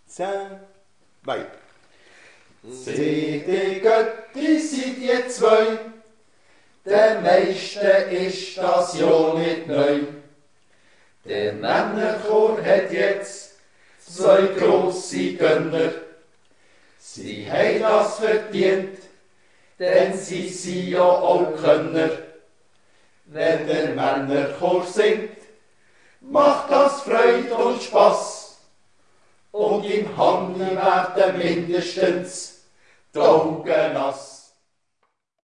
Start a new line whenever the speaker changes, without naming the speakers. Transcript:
10, weiter.
Seht ihr Götti, seid ihr zwei, der meiste ist das ja nicht neu. Der Männerchor hat jetzt 2 grosse Gönner. Sie haben das verdient, denn sie sind ja auch Könner. Wenn der Männerchor singt, macht das Freude und Spass. Und im Hanni werden mindestens die Augen nass.